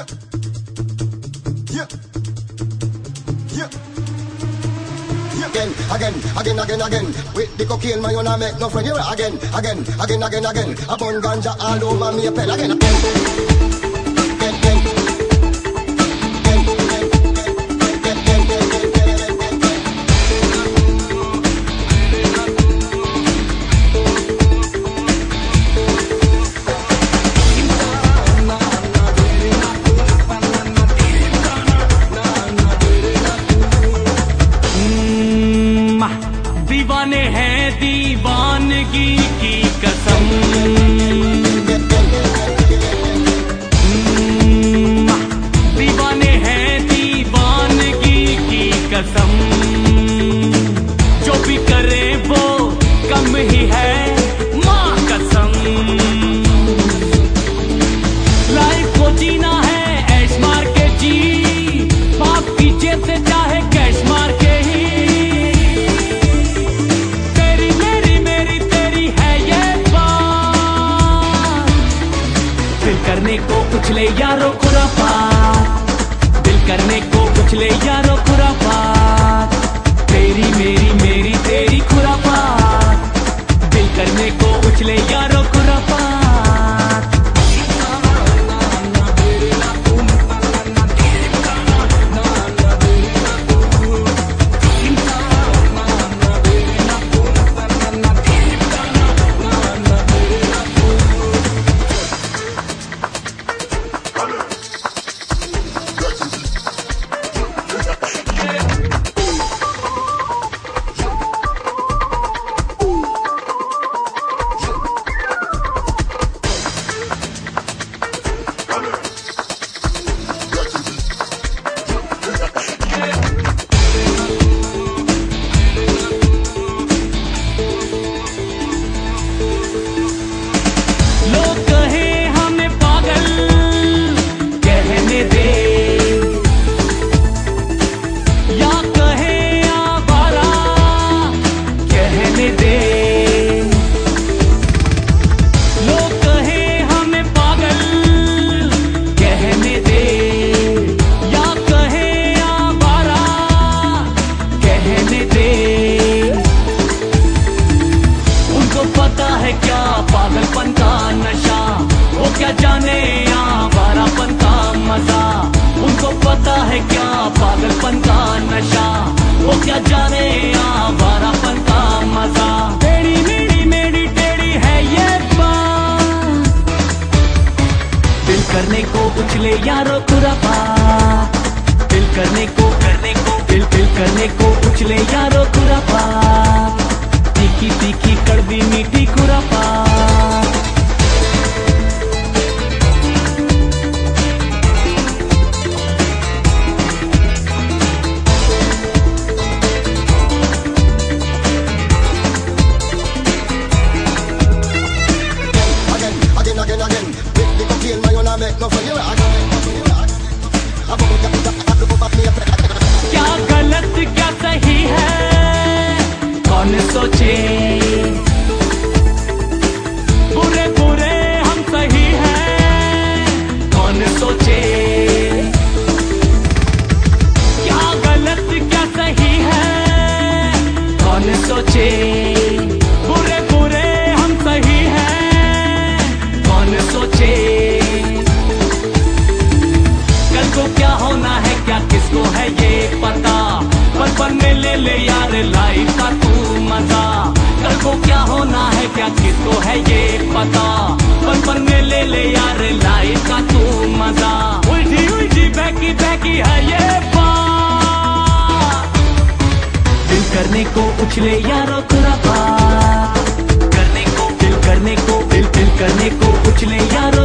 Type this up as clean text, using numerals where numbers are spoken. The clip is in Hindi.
Yeah. Yeah. Yeah. Again. With the cocaine, man, you not make no friend. You again. A bun ganja all over me, a pen again. दीवाने हैं दीवानगी की कसम, दीवाने हैं दीवानगी की कसम। जो भी करे वो कम ही है माँ कसम। लाइफ को जीना है ऐश मार के जी, बाप की जेब से चाहे कैश मार के ही। करने को उछले यारो खुराफात, दिल करने को उछले यारो खुराफात। तेरी मेरी तेरी खुराफात, दिल करने को उछले यारो खुराफात। पागलपन का नशा, वो क्या जाने आवारापन का मजा। उनको पता है क्या पागलपन का नशा, वो क्या जाने आवारापन का मजा। टेढ़ी मेरी टेढ़ी है ये बात, दिल करने को उछले यारो खुराफात। दिल करने को दिल करने को उछले यारो खुराफात। तीखी कड़वी मीठी खुराफात। Again. With the cocaine, man, you not make no friend. You क्या गलत क्या सही है कौन सोचे, बुरे हम सही हैं कौन सोचे। क्या गलत क्या सही है कौन सोचे, बुरे हम सही हैं कौन सोचे। कल को क्या होना है क्या किसको है ये पता, पल में ले यार लाइफ का तू मजा। कल को क्या होना है क्या किसको है ये पता, पल में ले यार लाइफ का तू मजा। उल्टी बहकी है ये बात, दिल करने को उछले यारो खुराफात। दिल करने को उछले यारो